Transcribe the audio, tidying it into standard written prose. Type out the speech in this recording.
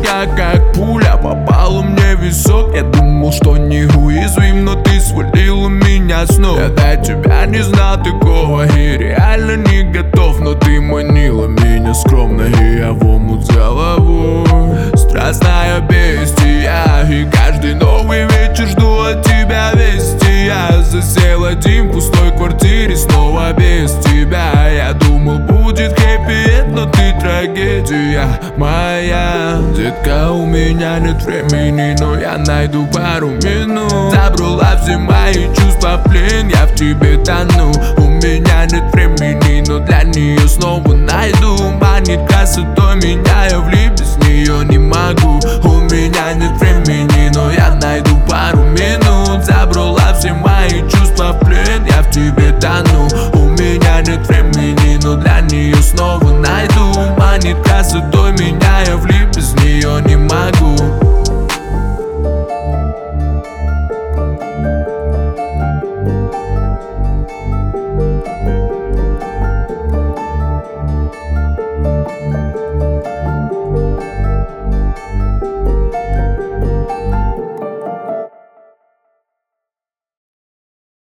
я как пуля попала мне в висок. Я думал, что не уязвим, но ты свалила меня снова. Я до тебя не знал такого и реально не готов, но ты манила меня скромно, и я в омут с головой. Страстная бестия, и каждый новый вечер жду от тебя вести. Я засел один в пустой квартире, снова без тебя. Я думал, будет хэппи-энд, но ты трагедия моя. Детка, у меня нет времени, но я найду пару минут. Забрала все мои чувства в плен, я в тебе тону. У меня нет времени, но для нее снова найду. Манит красотой меня, я влюбился